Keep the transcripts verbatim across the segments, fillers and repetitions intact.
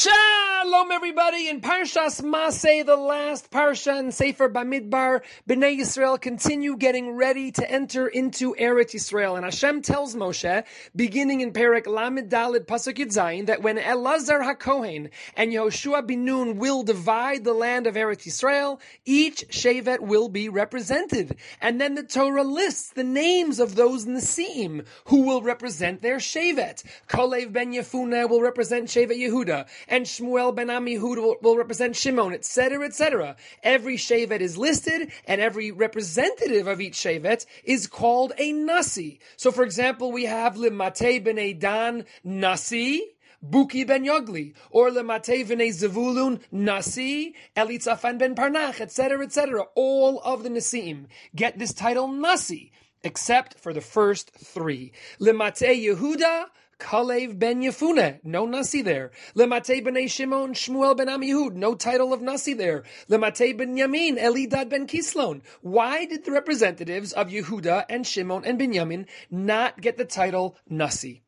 Shalom, everybody. In Parshas Maseh, the last parsha in Sefer Bamidbar, Bnei Yisrael continue getting ready to enter into Eretz Yisrael. And Hashem tells Moshe, beginning in Perek Lamed Daled Pasuk Yud Zayin, that when Elazar HaKohen and Yehoshua bin Nun will divide the land of Eretz Yisrael, each shevet will be represented. And then the Torah lists the names of those Nesim who will represent their shevet. Kalev ben Yefuneh will represent Shevet Yehuda, and Shmuel ben Amihud will, will represent Shimon, et cetera, et cetera. Every shevet is listed, and every representative of each shevet is called a nasi. So, for example, we have Lemate ben Dan nasi, Buki ben Yogli, or Lemate v'nei Zevulun nasi, Elitzafan ben Parnach, et cetera, et cetera. All of the Nasim get this title nasi, except for the first three. Lemate Yehuda, Kalev ben Yefuneh, no Nasi there. Lemate b'nei Shimon, Shmuel ben Amihud, no title of Nasi there. Lemate ben Yamin, Elidad ben Kislon. Why did the representatives of Yehuda and Shimon and Binyamin not get the title Nasi?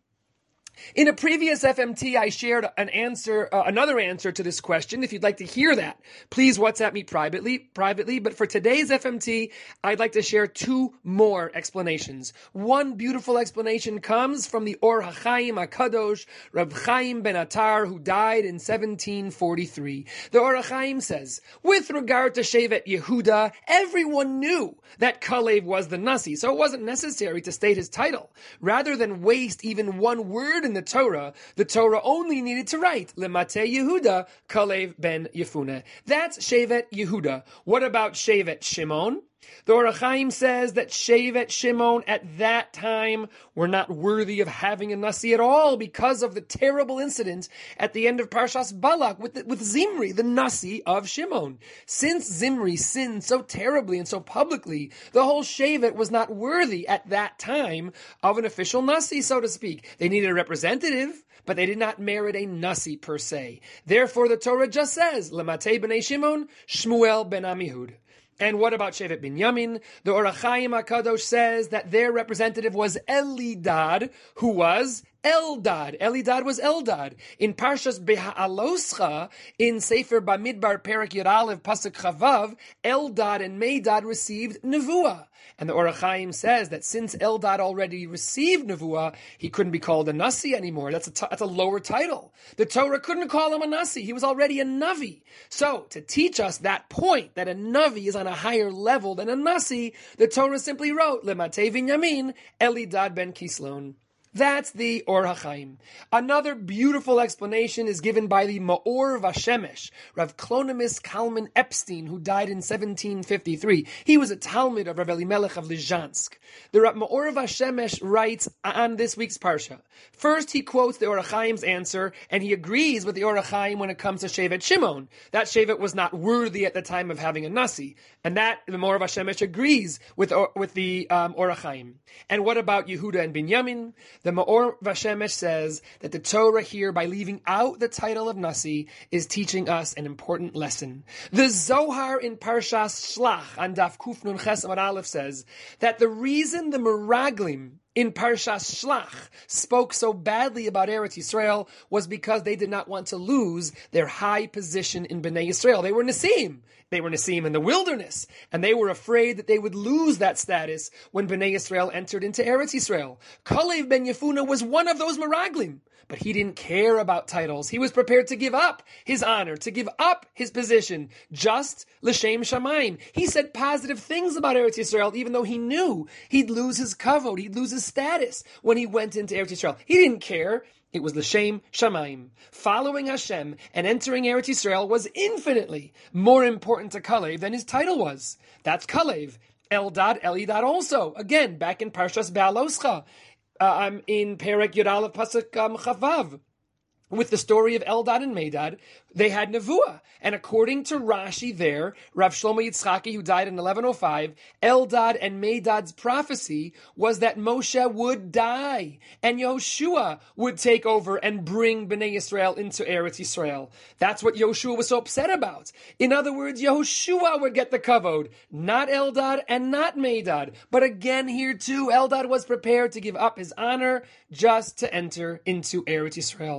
In a previous F M T, I shared an answer, uh, another answer to this question. If you'd like to hear that, please WhatsApp me privately, privately. But for today's F M T, I'd like to share two more explanations. One beautiful explanation comes from the Or HaChaim HaKadosh, Reb Chaim ben Attar, who died in seventeen forty-three. The Or HaChaim says, with regard to Shevet Yehuda, everyone knew that Kalev was the Nasi, so it wasn't necessary to state his title. Rather than waste even one word in the Torah, the Torah only needed to write Lemate Yehuda, Kalev ben Yefuneh. That's Shevet Yehuda. What about Shevet Shimon? The Or HaChaim says that Shevet Shimon at that time were not worthy of having a Nasi at all because of the terrible incident at the end of Parshas Balak with, the, with Zimri, the Nasi of Shimon. Since Zimri sinned so terribly and so publicly, the whole Shevet was not worthy at that time of an official Nasi, so to speak. They needed a representative, but they did not merit a Nasi per se. Therefore, the Torah just says, Lemate b'nei Shimon, Shmuel ben Amihud. And what about Shevet Binyamin? The Or HaChaim HaKadosh says that their representative was Elidad, who was Eldad. Elidad was Eldad. In Parshas Beha'aloscha, in Sefer Bamidbar Perek Yud Aleph Pasuk Chavav, Eldad and Medad received Nevuah. And the Or HaChaim says that since Eldad already received Nevuah, he couldn't be called a Nasi anymore. That's a, t- that's a lower title. The Torah couldn't call him a Nasi. He was already a Navi. So, to teach us that point, that a Navi is on a higher level than a Nasi, the Torah simply wrote, Lemate Binyamin, Elidad ben Kislon. That's the Or HaChaim. Another beautiful explanation is given by the Ma'or Vashemesh, Rav Klonimis Kalman Epstein, who died in seventeen fifty-three. He was a Talmud of Rav Elimelech of Lizhansk. The Rav Ma'or Vashemesh writes on this week's Parsha. First, he quotes the Or HaChaim's answer, and he agrees with the Or HaChaim when it comes to Shevet Shimon. That Shevet was not worthy at the time of having a Nasi. And that, the Ma'or Vashemesh agrees with, with the um, Or HaChaim. And what about Yehuda and Binyamin? The Ma'or Vashemesh says that the Torah here, by leaving out the title of Nasi, is teaching us an important lesson. The Zohar in Parshas Shlach on Daf Kuf Nun Ches Amud Aleph says that the reason the Meraglim in Parshas Shlach spoke so badly about Eretz Yisrael was because they did not want to lose their high position in Bnei Yisrael. They were Nesim. They were Nesim in the wilderness, and they were afraid that they would lose that status when Bnei Yisrael entered into Eretz Yisrael. Kalev ben Yefuneh was one of those Meraglim, but he didn't care about titles. He was prepared to give up his honor, to give up his position, just l'shem shamayim. He said positive things about Eretz Yisrael, even though he knew he'd lose his kavod, he'd lose his status when he went into Eretz Yisrael. He didn't care. It was l'shem shamayim. Following Hashem and entering Eretz Yisrael was infinitely more important to Kalev than his title was. That's Kalev. Eldad, Elidad also. Again, back in Parshas Be'aloscha, uh, um, in Perek Yud Aleph Pasuk um, Chavav. With the story of Eldad and Medad, they had Nevuah. And according to Rashi there, Rav Shlomo Yitzchaki, who died in eleven oh five, Eldad and Medad's prophecy was that Moshe would die and Yehoshua would take over and bring Bnei Yisrael into Eretz Yisrael. That's what Yehoshua was so upset about. In other words, Yehoshua would get the kavod, not Eldad and not Medad. But again, here too, Eldad was prepared to give up his honor just to enter into Eretz Yisrael. The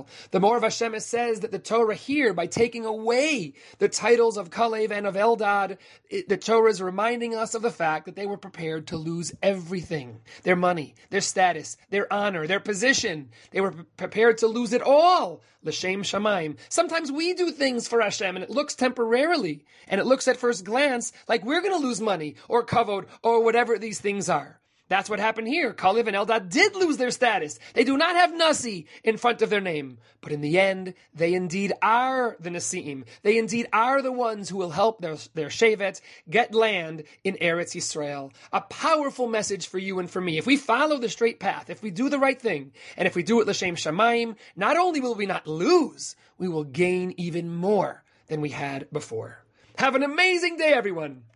More of Hashem says that the Torah here, by taking away the titles of Kalev and of Eldad, it, the Torah is reminding us of the fact that they were prepared to lose everything. Their money, their status, their honor, their position. They were pre- prepared to lose it all. L'shem Shamayim. Sometimes we do things for Hashem and it looks temporarily, and it looks at first glance like we're going to lose money or kavod or whatever these things are. That's what happened here. Kalev and Eldad did lose their status. They do not have Nasi in front of their name. But in the end, they indeed are the Nasi'im. They indeed are the ones who will help their, their Shevet get land in Eretz Yisrael. A powerful message for you and for me. If we follow the straight path, if we do the right thing, and if we do it L'Shem Shamayim, not only will we not lose, we will gain even more than we had before. Have an amazing day, everyone.